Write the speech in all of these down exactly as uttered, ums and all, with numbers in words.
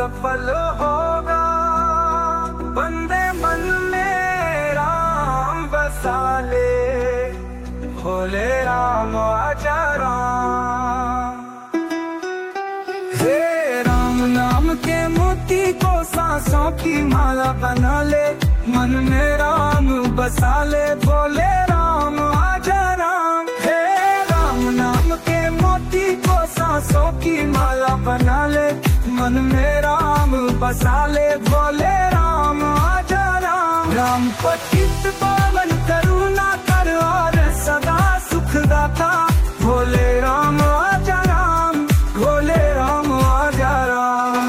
सफल होगा। बंदे मन में राम बसा ले, भोले राम आजा राम। हे राम नाम के मोती को सांसों की माला बना ले, मन में राम बसा ले, भोले राम आजा राम। हे राम नाम के मोती को सांसों की माला बना ले, मन में राम बसा ले, भोले राम आजा राम। राम पतित पावन करुणा कर और सदा सुख दाता, भोले राम आजा राम, भोले राम आजा राम।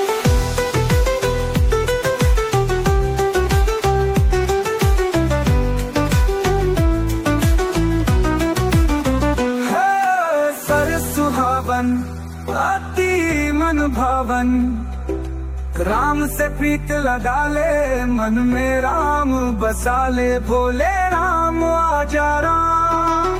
है सर सुहावन अति मन भावन, राम से प्रीत लगा ले, मन में राम बसा ले, भोले राम आजा राम।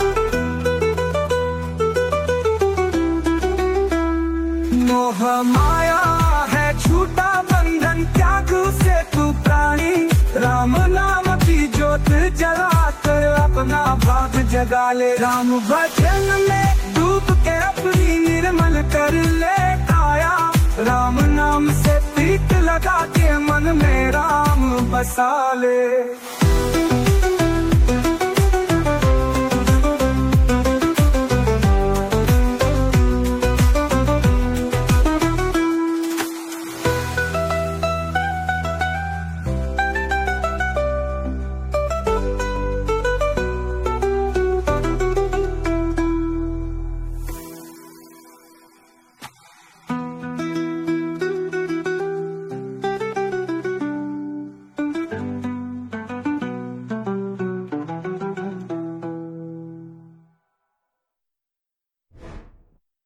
मोह माया है झूठा बंधन, त्याग से तू प्राणी, राम नाम की ज्योत जला कर अपना भाग जगा ले। राम भजन में डूब के अपनी निर्मल कर ले काया, राम नाम से प्रीत लगा के मन में राम बसा ले।